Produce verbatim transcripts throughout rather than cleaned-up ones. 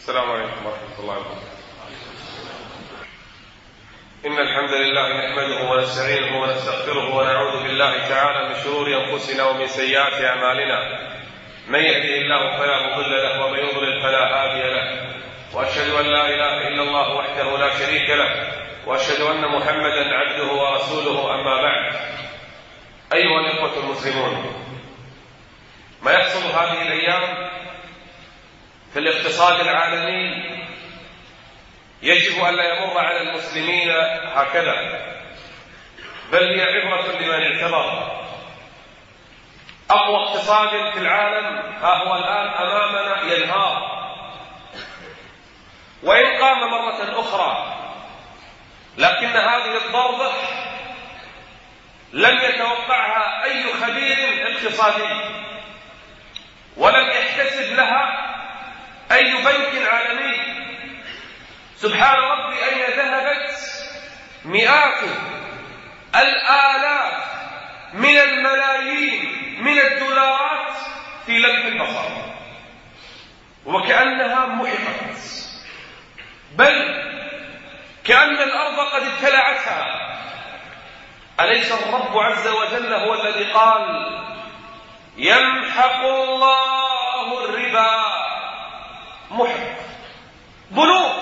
السلام عليكم ورحمة الله وبركاته. إن الحمد لله نحمده ونستعينه ونستغفره ونعوذ بالله تعالى من شرور أنفسنا ومن سيئات أعمالنا. من يهده الله فلا مضل له ومن يضلل فلا هادي له، وأشهد أن لا إله إلا الله وحده لا شريك له، وأشهد أن محمدا عبده ورسوله. أما بعد، أيها الإخوة المسلمون، ما يحصل هذه الأيام في الاقتصاد العالمي يجب أن لا يمر على المسلمين هكذا، بل هي عبرة لمن اعتبر. أقوى اقتصاد في العالم ها هو الآن أمامنا ينهار، وإن قام مرة أخرى، لكن هذه الضربة لم يتوقعها أي خبير اقتصادي، ولم يحتسب لها أي بنك عالمي. سبحان ربي أين ذهبت مئات الآلاف من الملايين من الدولارات في لمح البصر، وكأنها محقت، بل كأن الأرض قد ابتلعتها. أليس الرب عز وجل هو الذي قال: يمحق الله الربا؟ محق، بنوك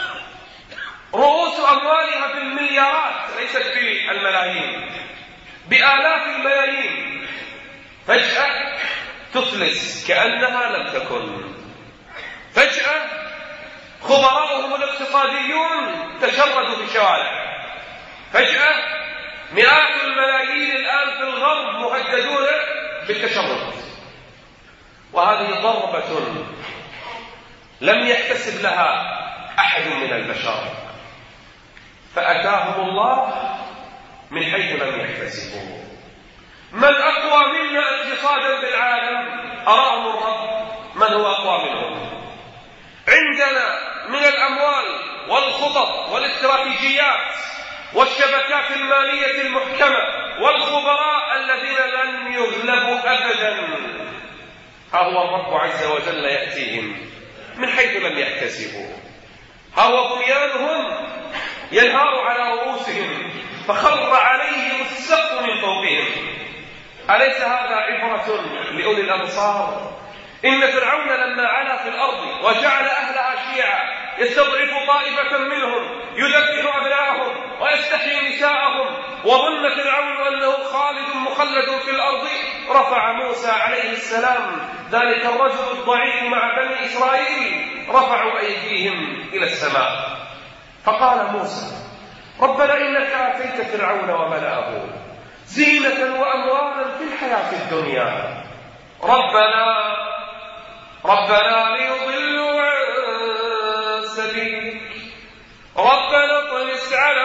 رؤوس أموالها بالمليارات، ليست في الملايين، بآلاف الملايين، فجأة تفلس كأنها لم تكن. فجأة خبراؤهم الاقتصاديون تشردوا في الشوارع. فجأة مئات الملايين الآن في الغرب مهددون بالتشرد. وهذه ضربة لم يحتسب لها أحد من البشر، فأتاهم الله من حيث لم يحتسبوا. من أقوى منا اقتصادا بالعالم؟ أراهم الرب من هو أقوى منهم. عندنا من الأموال والخطط والاستراتيجيات والشبكات المالية المحكمة والخبراء الذين لن يغلبوا أبدا. ها هو الرب عز وجل يأتيهم من حيث لم يحتسبوا. ها هو بنيانهم ينهار على رؤوسهم، فخر عليهم السقف من فوقهم. أليس هذا عبرة لأولي الأبصار؟ إن فرعون لما علا في الأرض وجعل أهلها شيعا يستضعف طائفة منهم يذبح أبناءهم ويستحيي نساءهم، وظن فرعون أنه خالد مخلد في الأرض، رفع موسى عليه السلام ذلك الرجل الضعيف مع بني إسرائيل، رفعوا أيديهم إلى السماء، فقال موسى: ربنا إنك آتيت فرعون وملأه زينة وأموالا في الحياة الدنيا، ربنا ربنا ليضلوا عن سبيلك، ربنا اطمس على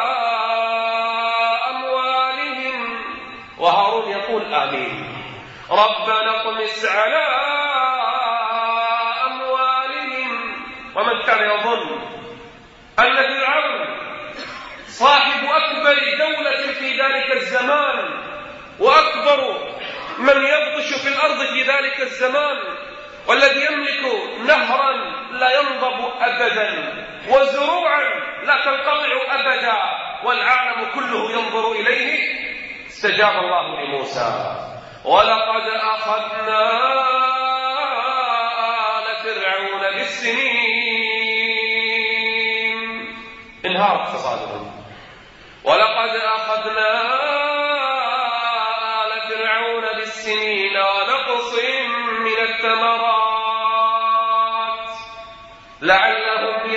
أموالهم. وهارون يقول آمين. ربنا اطمس على أموالهم. ومن كان يظن أن فرعون صاحب أكبر دولة في ذلك الزمان وأكبر من يبطش في الأرض في ذلك الزمان، والذي يملك نهرا لا ينضب أبدا وزروعا لا تنقطع أبدا والعالم كله ينظر إليه، استجاب الله لموسى: ولقد أخذنا آل فرعون بالسنين. انهار اقتصادهم. ولقد أخذنا آل فرعون بالسنين ونقص من الثمرات لعلهم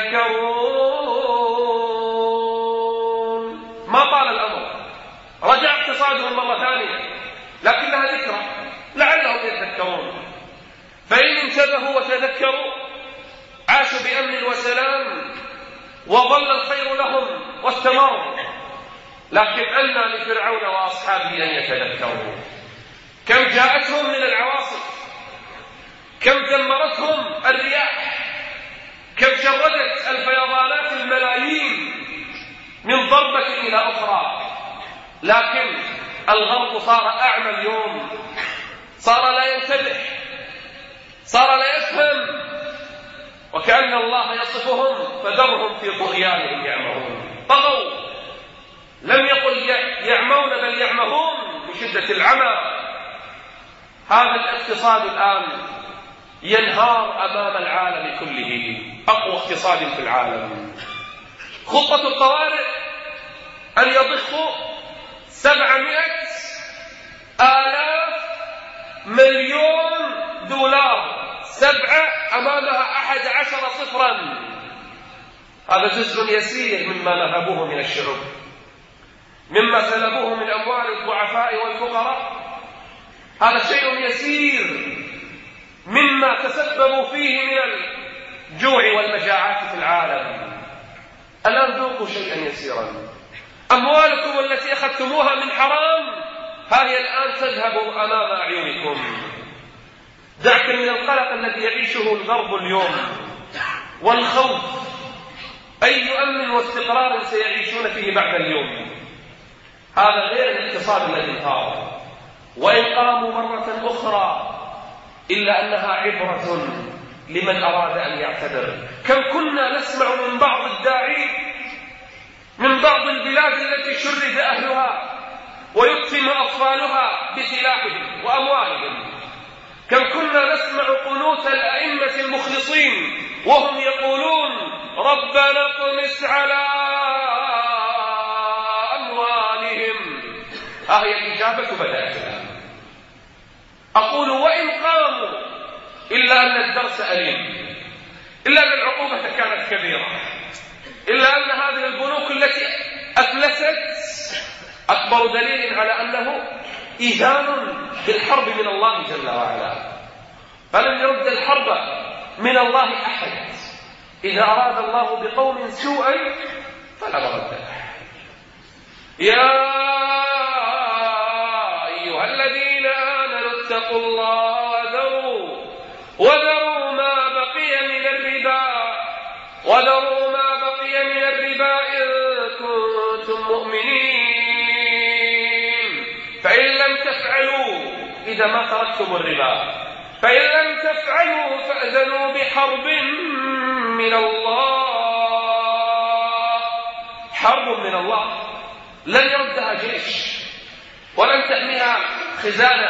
يذكرون. ما طال الأمر، رجع اقتصادهم مرة ثانية، لكنها ذكرى لعلهم يذكرون. فإن انتبهوا وتذكروا عاشوا بأمن وسلام وظل الخير لهم واستمروا. لكن أنى لفرعون وأصحابه أن يتذكروا. كم جاءتهم من العواصف، كم دمرتهم الرياح، كم شردت الفيضانات الملايين من ضربة إلى أخرى. لكن الغرب صار أعمى اليوم، صار لا ينتبه، صار لا يفهم كأن الله يصفهم فذرهم في طغيانهم يعمهون. طغوا، لم يقل يعمون بل يعمهون بشدة العمى. هذا الاقتصاد الآن ينهار أمام العالم كله، أقوى اقتصاد في العالم. خطة الطوارئ أن يضخوا سبعمائة آلاف مليون دولار، سبعة أمامها أحد عشر صفرا. هذا جزء يسير مما نهبوه من الشعوب، مما سلبوه من أموال الضعفاء والفقراء. هذا شيء يسير مما تسببوا فيه من الجوع والمجاعات في العالم. الآن ذوقوا شيئا يسيرا. أموالكم التي أخذتموها من حرام ها هي الآن تذهب أمام أعينكم. دعك من القلق الذي يعيشه الغرب اليوم والخوف. أي أمن واستقرار سيعيشون فيه بعد اليوم؟ هذا غير الاقتصاد الذي انهار. وإن قاموا مرة أخرى إلا أنها عبرة لمن أراد أن يعتذر. كم كنا نسمع من بعض الداعين من بعض البلاد التي شرد أهلها ويقسم أطفالها بسلاحهم وأموالهم. كم كنا نسمع قنوت الأئمة المخلصين وهم يقولون ربنا اطمس على أموالهم. ها هي الإجابة بدأت الآن. أقول وإن قاموا إلا أن الدرس أليم، إلا أن العقوبة كانت كبيرة، إلا أن هذه البنوك التي أفلست أكبر دليل على أنه إيذان بالحرب من الله جل وعلا. فلن يرد الحرب من الله أحد. إذا أراد الله بقوم سوءا فلا مرد له. يا أيها الذين آمنوا اتقوا الله وذروا وذروا ما بقي من الربا وذروا ما بقي من الربا إن كنتم مؤمنين. فإن لم تفعلوا، إذا ما تركتم الربا، فإن لم تفعلوا فأذنوا بحرب من الله. حرب من الله لن يردها جيش، ولن تحميها خزانة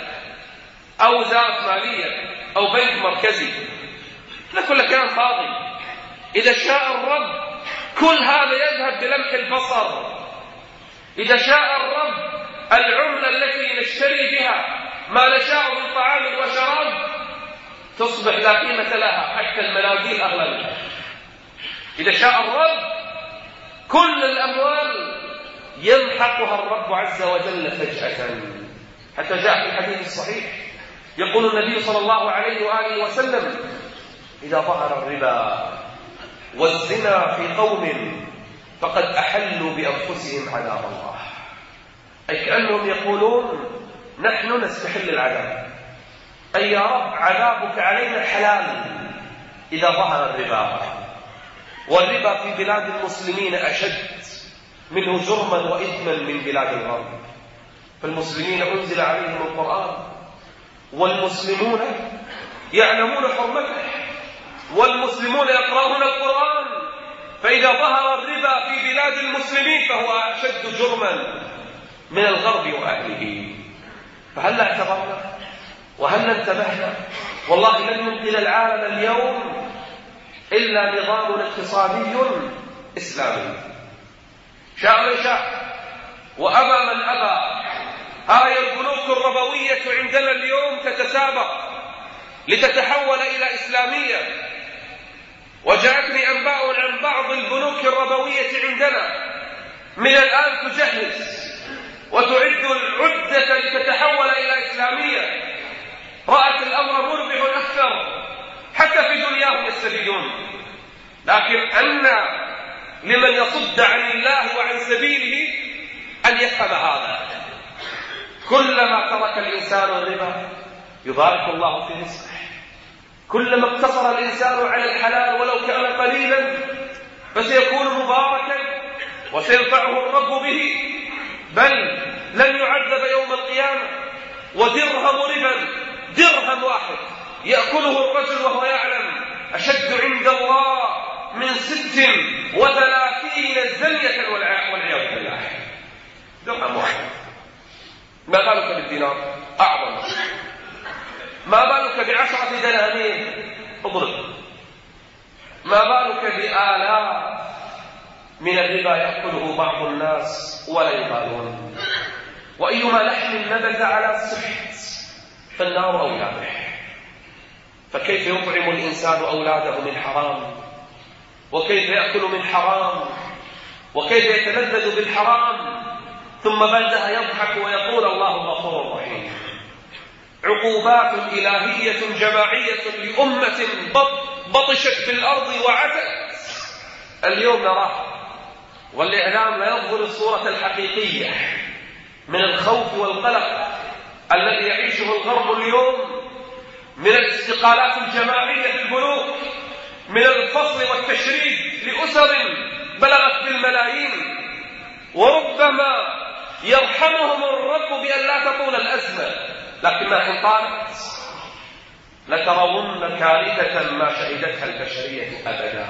أو وزارة مالية أو بنك مركزي. لا، كل كلام فاضي. إذا شاء الرب كل هذا يذهب بلمح البصر. إذا شاء الرب العملة التي نشتري بها ما نشاء من طعام وشراب تصبح لا قيمة لها، حتى المناديل أغلى منها. إذا شاء الرب كل الأموال يمحقها الرب عز وجل فجأة. حتى جاء في الحديث الصحيح يقول النبي صلى الله عليه وآله وسلم إذا ظهر الربا والزنا في قوم فقد أحلوا بأنفسهم عذاب الله. أي كأنهم يقولون نحن نستحل العذاب، أي يا رب عذابك علينا حلال إذا ظهر الربا. والربا في بلاد المسلمين أشد منه جرما وإثما من بلاد الغرب. فالمسلمين أنزل عليهم القرآن والمسلمون يعلمون حرمته والمسلمون يقرؤون القرآن، فإذا ظهر الربا في بلاد المسلمين فهو أشد جرما من الغرب وأهله. فهل اعتبرنا وهل انتبهنا؟ والله لن ينقذ العالم اليوم إلا نظام اقتصادي إسلامي. شاء من شاء وأبى من أبى. هاي البنوك الربوية عندنا اليوم تتسابق لتتحول إلى إسلامية. وجاءتني أنباء عن بعض البنوك الربوية عندنا من الآن تجهز وتعد العدة لتتحول إلى إسلامية. رأت الأمر مربح أكثر، حتى في دنياهم يستفيدون. لكن أن لمن يصد عن الله وعن سبيله أن يفهم هذا. كلما ترك الإنسان الربا يبارك الله في رزقه، كلما اقتصر الإنسان على الحلال ولو كان قليلا فسيكون مباركا وسينفعه الرب به، بل لن يعذب يوم القيامة. ودرهم ربا، درهم واحد يأكله الرجل وهو يعلم أشد عند الله ست وثلاثين زنية والعياذ بالله. درهم واحد. ما بالك بالدينار أعظم. ما بالك بعشرة دنانير اضرب. ما بالك بآلاف من الربا يأكله بعض الناس ولا يبالون. وأيما لحم نبت على السحت فالنار أولى به. فكيف يطعم الإنسان أولاده من حرام؟ وكيف يأكل من حرام؟ وكيف يتلذذ بالحرام؟ ثم بعدها يضحك ويقول الله غفور رحيم. عقوبات إلهية جماعية لأمة بطشت في الأرض وعتت اليوم نراها، والإعلام لا يظهر الصورة الحقيقية من الخوف والقلق الذي يعيشه الغرب اليوم، من الاستقالات الجماعية في البنوك، من الفصل والتشريد لأسر بلغت بالملايين. وربما يرحمهم الرب بأن لا تطول الأزمة، لكنها إن طالت لترون كارثة ما شهدتها البشرية أبدا.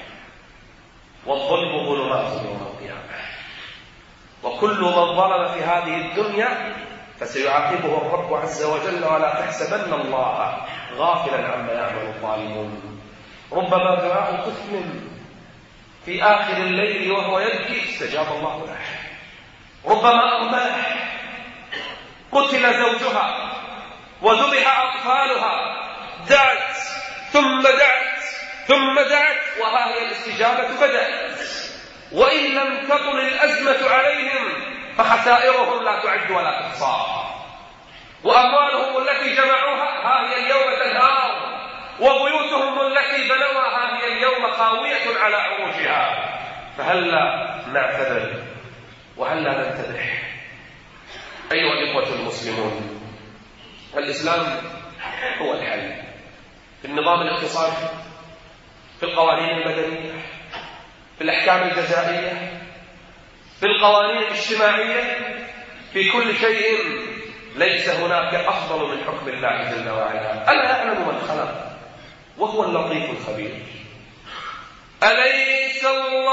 والظلم ظلمات يوم القيامة، وكل من ظلم في هذه الدنيا فسيعاقبه الرب عز وجل. ولا تحسبن الله غافلا عما يعمل الظالمون. ربما دعاء طفل في آخر الليل وهو يبكي استجاب الله له. ربما أرماه قتل زوجها وذبح أطفالها، دعت ثم دعت ثم دعت وها هي الاستجابة بدأت. وإن لم تطل الأزمة عليهم فخسائرهم لا تعد ولا تحصى، وأموالهم التي جمعوها ها هي اليوم تنهار، وبيوتهم التي بنوها ها هي اليوم خاوية على عروشها. فهلا نعتذر وهلا ننتبه أيها الإخوة المسلمون. الإسلام هو الحل في النظام الاقتصادي، في القوانين المدنية، في الأحكام الجزائية، في القوانين الاجتماعية، في كل شيء. ليس هناك أفضل من حكم الله جل وعلا. ألا يعلم من خلق وهو اللطيف الخبير. أليس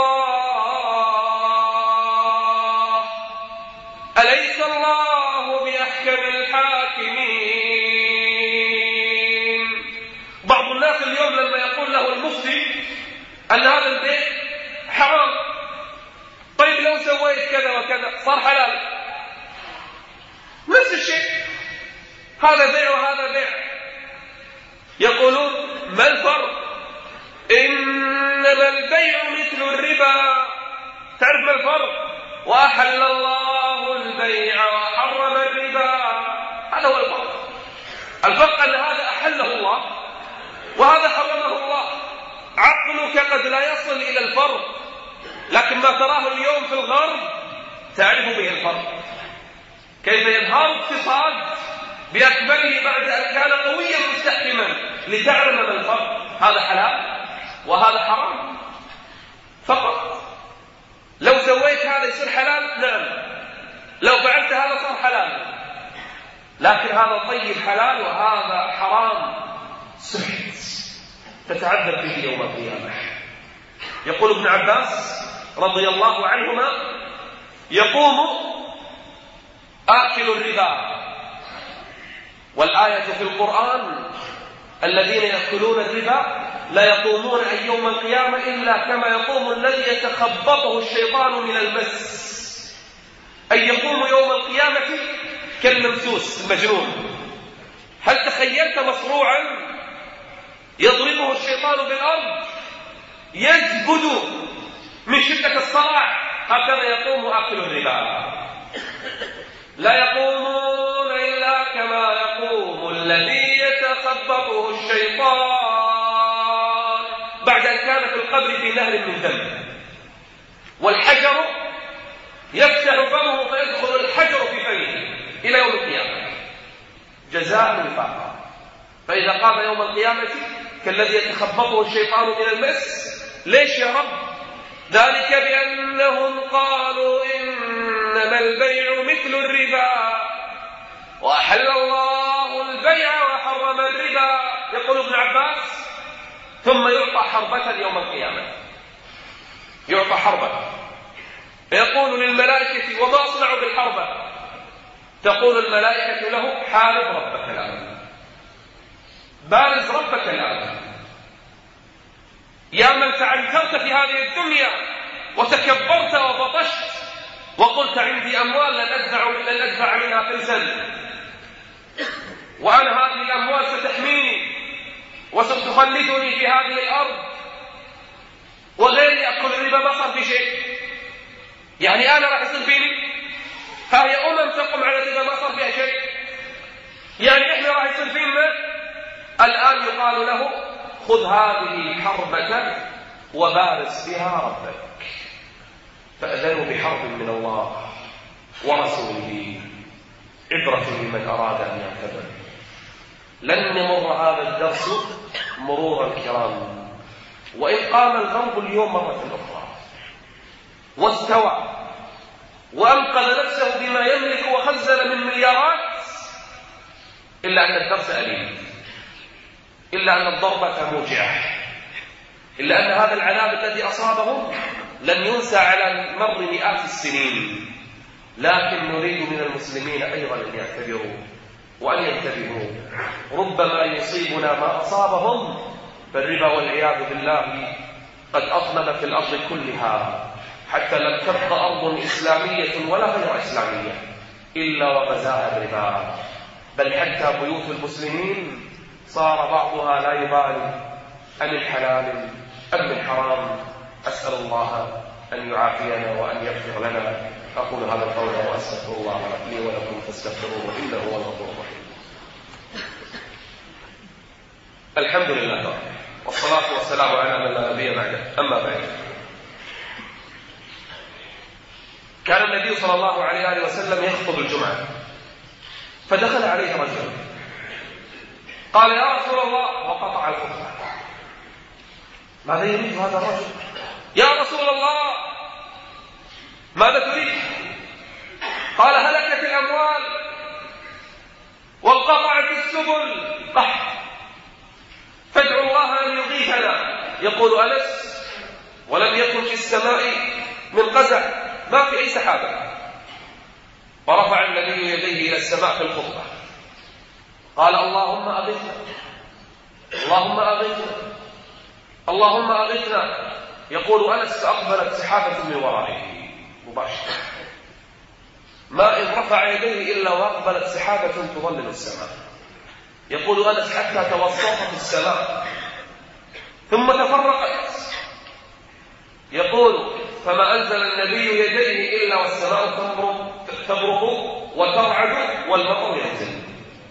الله أليس الله بأحكم الحاكمين. بعض الناس اليوم لما يقول له المفتي أن هذا البيع حرام، طيب لو سويت كذا وكذا صار حلال. نفس الشيء، هذا بيع وهذا بيع. يقولون ما الفرق؟ إنما البيع مثل الربا. تعرف ما الفرق؟ وأحل الله البيع وحرم الربا. هذا هو الفرق. الفرق أن هذا أحله الله وهذا حرمه الله. عقلك قد لا يصل إلى الفرق، لكن ما تراه اليوم في الغرب تعرف به الفرق. كيف يظهر اقتصاد بأكمله بعد أن كان قويا مستحكما لتعلم ما الفرق. هذا حلال وهذا حرام فقط. لو سويت هذا يصير حلال، نعم. لو فعلت هذا صار حلال، لكن هذا طيب حلال وهذا حرام سحت تتعذب به يوم القيامة. يقول ابن عباس رضي الله عنهما: يقوم آكل الربا، والآية في القرآن: الذين يأكلون الربا لا يقومون أي يوم القيامة إلا كما يقوم الذي يتخبطه الشيطان من المس. أي يقوم يوم القيامة كالممسوس المجنون. هل تخيلت مصروعا يضربه الشيطان بالأرض يسجد من شدة الصرع؟ هكذا يقوم آكل الربا. لا يقومون إلا كما يقوم الذي يتخبطه الشيطان بعد أن كان في القبر في نهر من دم، والحجر يفتح فمه فيدخل الحجر في فمه إلى يوم القيامة جزاء وفاقا. فإذا قام يوم القيامة كالذي يتخبطه الشيطان من المس. ليش يا رب؟ ذلك بأنهم قالوا إنما البيع مثل الربا وأحل الله البيع وحرم الربا. يقول ابن عباس: ثم يعطى حربة يوم القيامة يعطى حربة فيقول للملائكة وما أصنع بالحربة؟ تقول الملائكة له حارب ربك الآن، بارز ربك الآن. يا من تعنترت في هذه الدنيا وتكبرت وبطشت وقلت عندي أموال لن أدفع, لن أدفع منها فلسا، وأنا هذه الأموال ستحميني وستخلدني في هذه الأرض، وغيري أكل الربا ما صار في شيء، يعني أنا راح يصير فيني؟ هذه أمم تقوم على الربا ما صار فيها شيء، يعني إحنا راح يصير فينا؟ الآن يقال له خذ هذه حربة وبارز بها ربك. فأذنوا بحرب من الله ورسوله، عبرة لمن أراد أن يعتبر. لن يمر هذا الدرس مرور الكرام، وإن قام الغرب اليوم مرة أخرى واستوى وأنقذ نفسه بما يملك وخزن من مليارات، إلا أن الدرس أليم، إلا أن الضربة موجعة، إلا أن هذا العذاب الذي أصابهم لن ينسى على مر مئات السنين. لكن نريد من المسلمين أيضا أن يعتبروا وأن ينتبهوا، ربما يصيبنا ما أصابهم، فالربا والعياذ بالله قد أطلب في الأرض كلها، حتى لم تبقى أرض إسلامية ولا غير إسلامية إلا وغزاها الربا، بل حتى بيوت المسلمين صار بعضها لا يبالي أم حلال أم من حرام. أسأل الله أن يعافينا وأن يغفر لنا. أقول هذا القول وأستغفر الله لي ولكم فاستغفروه إنه هو الغفور الرحيم. الحمد لله والصلاة والسلام على من لا نبي بعده. أما بعد، كان النبي صلى الله عليه وسلم يخطب الجمعة، فدخل عليه رجل قال يا رسول الله، وقطع الخطبة. ماذا يريد هذا الرجل؟ يا رسول الله ماذا تريد؟ قال هلكت الأموال وانقطعت السبل، قحط، فادعوا الله أن يغيثنا. يقول أنس ولم يكن في السماء من قزح، ما في أي سحابة. ورفع النبي يديه إلى السماء في الخطبة قال اللهم أغثنا، اللهم أغثنا، اللهم أغثنا. يقول أنس فأقبلت سحابة من ورائه مباشرة، ما إن رفع يديه إلا وأقبلت سحابة تظلل السماء. يقول أنس حتى توسطت السماء ثم تفرقت. يقول فما أنزل النبي يديه إلا والسماء تبرق وترعد والمطر ينزل.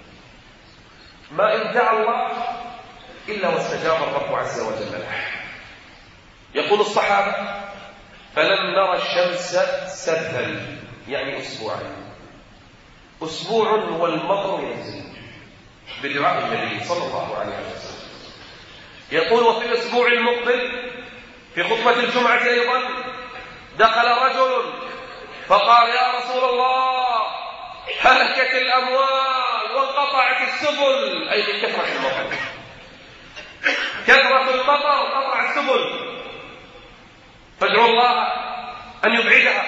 ما إن دعا الله إلا واستجاب الرب عز وجل له. يقول الصحابة فلم نرى الشمس سدا، يعني أسبوعا، أسبوع والمطر ينزل بدعاء النبي صلى الله عليه وسلم. يقول وفي الأسبوع المقبل في خطبة الجمعة أيضا دخل رجل فقال يا رسول الله هلكت الأموال وانقطعت السبل، أي من كثرة المطر، كثرة المطر قطع السبل، فادعوا الله أن يبعدها.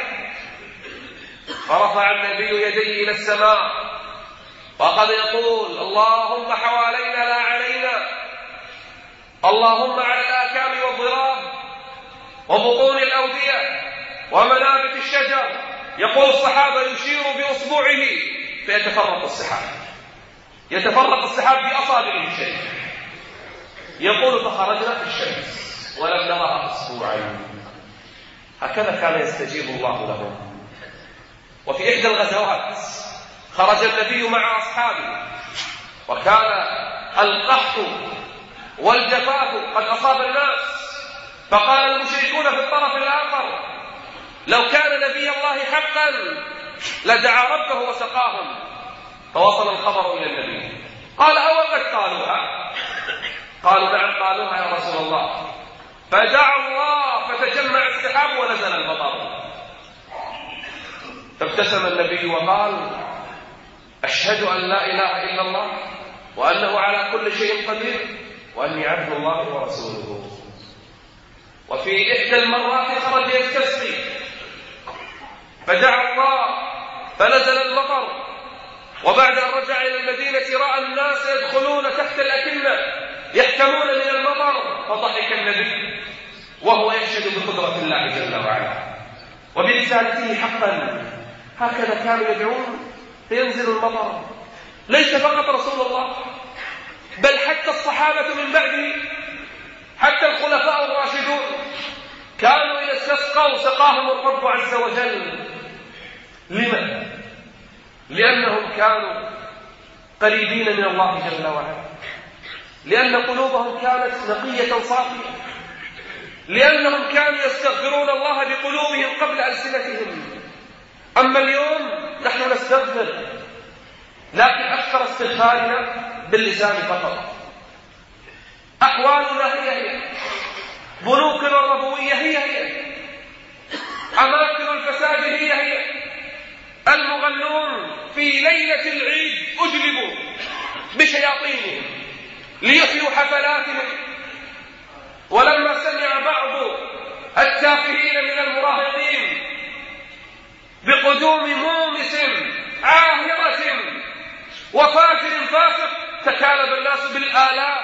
فرفع النبي يديه إلى السماء وقد يقول اللهم حوالينا لا علينا، اللهم على الآكام والضراب وبطون الأودية ومنابت الشجر. يقول الصحابة يشير بأصبعه فيتفرق السحاب، يتفرق السحاب بأصابعه شيء. يقول فخرجنا في الشمس ولم نرها أسبوعا. هكذا كان يستجيب الله لهم. وفي إحدى الغزوات خرج النبي مع أصحابه وكان القحط والجفاف قد أصاب الناس، فقال المشركون في الطرف الآخر لو كان نبي الله حقا لدعا ربه وسقاهم. فوصل الخبر إلى النبي قال أو قد قالوها؟ قالوا نعم قالوها يا رسول الله. فدعا الله فتجمع السحاب ونزل المطر. فابتسم النبي وقال أشهد أن لا إله إلا الله وأنه على كل شيء قدير وأني عبد الله ورسوله. وفي إحدى المرات خرج يستسقي فدعا الله فنزل المطر، وبعد أن رجع إلى المدينة رأى الناس يدخلون تحت الأكنة يحتمون من المطر، فضحك النبي وهو يشهد بقدرة الله جل وعلا وبرسالته حقا. هكذا كانوا يدعون فينزل المطر. ليس فقط رسول الله، بل حتى الصحابة من بعده، حتى الخلفاء الراشدون كانوا إذا استسقوا سقاهم الرب عز وجل. لما؟ لأنهم كانوا قريبين من الله جل وعلا، لأن قلوبهم كانت نقية صافية، لأنهم كانوا يستغفرون الله بقلوبهم قبل ألسنتهم. أما اليوم نحن نستغفر، لكن أكثر استغفارنا باللسان فقط. أحوالنا هي هي، بنوكنا الربوية هي هي، أماكن الفساد هي هي. المغنون في ليلة العيد أجلبوا بشياطينهم ليحيوا حفلاتهم، ولما سمع بعض التافهين من المراهقين بقدوم مومس عاهرة وفاجر فاسق تكالب الناس بالآلاف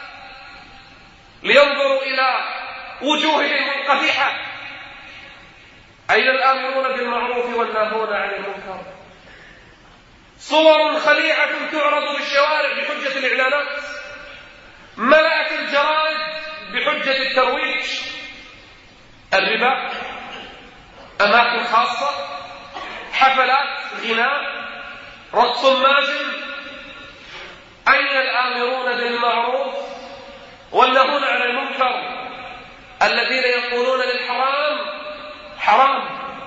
لينظروا إلى وجوههم القبيحة. أين الآمرون بالمعروف والناهون عن المنكر؟ صور خليعة تعرض بالشوارع بحجة الإعلانات، ملأت الجرائد بحجة الترويج. الربا، أماكن خاصة، حفلات غناء، رقص ماجن. أين الآمرون بالمعروف والناهون عن المنكر الذين يقولون للحرام حرام،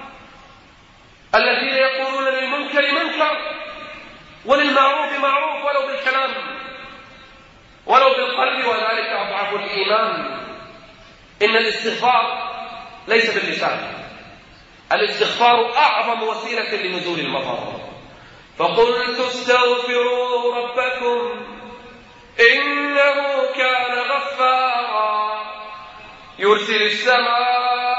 الذين يقولون للمنكر منكر وللمعروف معروف، ولو بالكلام ولو بالقلب، وذلك أضعف الإيمان. إن الاستغفار ليس باللسان، الاستغفار أعظم وسيلة لنزول المطر. فقلت استغفروا ربكم إنه كان غفارا يرسل السماء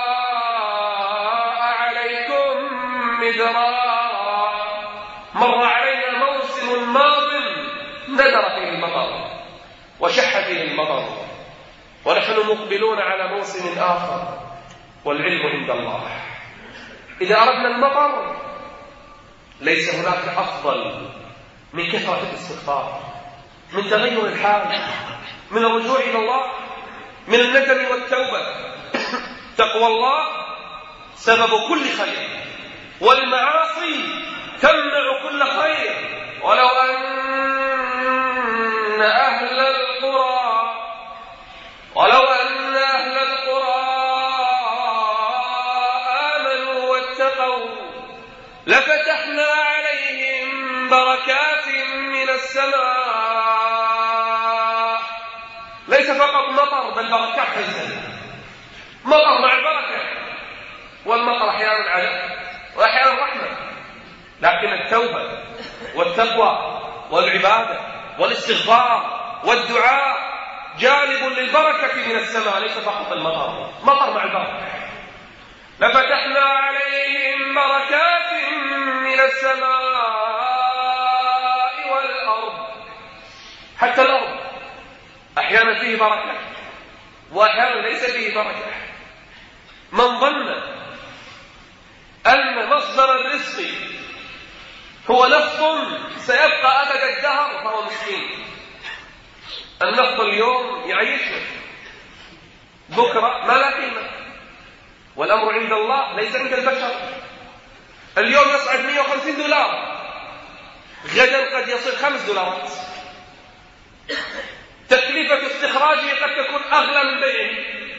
عليكم مدرارا. مر علينا موسم ماض ندر فيه المطر وشح فيه المطر، ونحن مقبلون على موسم آخر والعلم عند الله. إذا أردنا المطر ليس هناك أفضل من كثرة الاستغفار، من تغير الحال، من الرجوع إلى الله، من الندم والتوبة. تقوى الله سبب كل خير، والمعاصي تمنع كل خير. ولو أن أهل القرى ولو أن أهل القرى آمنوا واتقوا لفتحنا عليهم بركات من السماء. ليس فقط مطر بل بركات تنزل، مطر مع البركة، والمطر أحيانا عذاب وأحيانا رحمة. لكن التوبة والتقوى والعبادة والاستغفار والدعاء جالب للبركة من السماء، ليس فقط المطر، مطر مع البركة. لفتحنا عليهم بركات من السماء والأرض. حتى الأرض أحيانا فيه بركة وأحيانا ليس فيه بركة. من ظن أن مصدر الرزق هو نفط سيبقى أبد الدهر فهو مسكين. النفط اليوم يعيشنا، بكرة ما لا قيمة، والأمر عند الله ليس عند البشر. اليوم يصعد مئة وخمسين دولار، غدا قد يصل خمس دولارات. تكلفة استخراجه قد تكون أغلى من بيعه،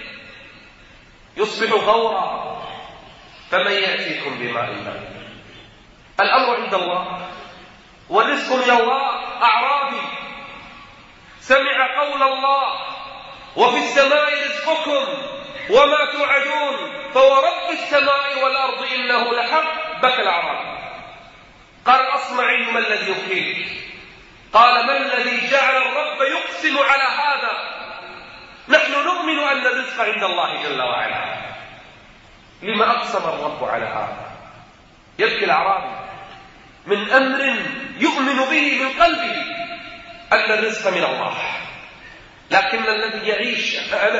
يصبح غورا. فمن يأتيكم بماء ماء؟ الأمر عند الله والرزق من الله. أعرابي سمع قول الله وفي السماء رزقكم وما توعدون فورب السماء والأرض إنه لحق. بكى الأعرابي قال الأصمعي ما الذي يبكيك؟ قال ما الذي جعل الرب يقسم على هذا؟ نحن نؤمن أن الرزق عند الله جل وعلا. لما أقسم الرب على هذا؟ يبكي الأعرابي من أمر يؤمن به من قلبه أن الرزق من الله، لكن الذي يعيش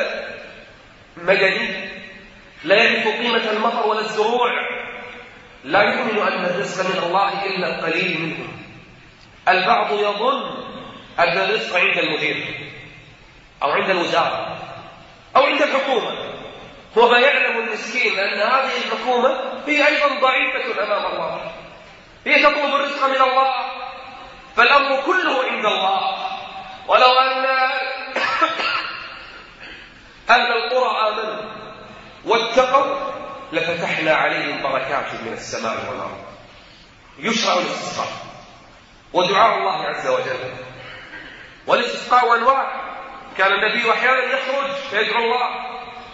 مدني لا يعرف قيمة المطر ولا الزروع لا يؤمن أن الرزق من الله إلا القليل منهم. البعض يظن أن الرزق عند المدير أو عند الوزارة أو عند الحكومة، وما يعلم المسكين أن هذه الحكومة هي أيضا ضعيفة أمام الله، هي تطلب الرزق من الله، فالأمر كله عند الله. ولو أن أهل القرى آمنوا واتقوا لفتحنا عليهم بركات من السماء والأرض. يشرع الاستسقاء ودعاء الله عز وجل، والاستسقاء أنواع. كان النبي أحيانا يخرج فيدعو الله،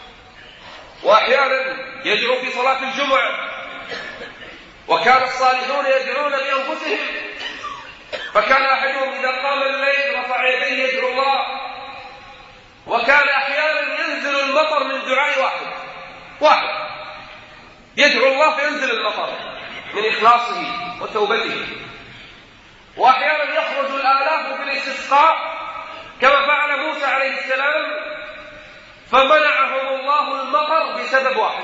وأحيانا يدعو في صلاة الجمعة، وكان الصالحون يدعون بأنفسهم، فكان أحدهم إذا قام الليل رفع يديه يدعو الله، وكان أحيانا ينزل المطر من دعاء واحد واحد يدعو الله فينزل المطر من إخلاصه وتوبته. وأحيانا يخرج الآلاف في الاستسقاء كما فعل موسى عليه السلام، فمنعهم الله المطر بسبب واحد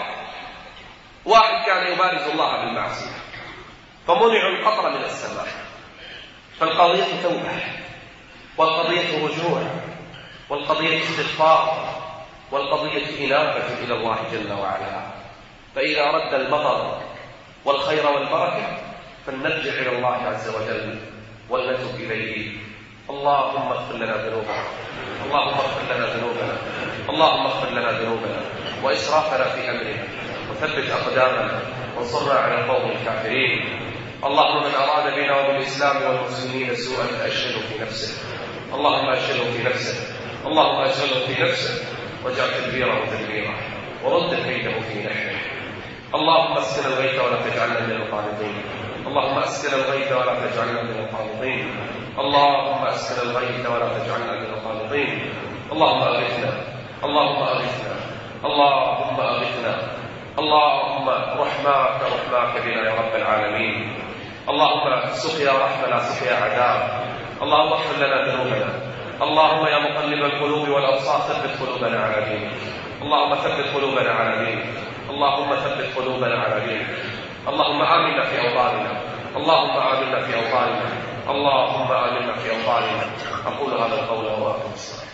واحد كان يبارز الله بالمعصية فمنعوا القطر من السماء. فالقضية توبة، والقضية رجوع، والقضية استغفار، والقضية إنابة إلى الله جل وعلا. فإذا رد المطر والخير والبركة فلنرجع إلى الله عز وجل ولنتوب إليه. اللهم اغفر لنا ذنوبنا، اللهم اغفر لنا ذنوبنا، اللهم اغفر لنا ذنوبنا وإسرافنا في أمرنا، وثبت أقدامنا وانصرنا على القوم الكافرين. اللهم من أراد بنا وبالإسلام والمسلمين سوءا فأشغله في نفسه، اللهم أشغله في نفسه، اللهم أشغله في نفسه واجعل تدبيره تدبيره ورد كيده في نحره. اللهم اسقنا الغيث ولا تجعلنا من القانطين، اللهم اسقنا الغيث ولا تجعلنا من القانطين، اللهم اسقنا الغيث ولا تجعلنا من القانطين. اللهم أغثنا، اللهم أغثنا، اللهم أغثنا، اللهم رحماك رحماك بنا يا رب العالمين. اللهم سقيا رحمة لا سقيا عذاب. اللهم اغفر لنا ذنوبنا. اللهم يا مقلب القلوب والأبصار ثبت قلوبنا على دينك. اللهم ثبت قلوبنا على دينك. اللهم ثبت قلوبنا على دينك. اللهم آمنا في أوطاننا، اللهم آمنا في أوطاننا، اللهم آمنا في أوطاننا. أقول هذا القول وأقول الصلاة.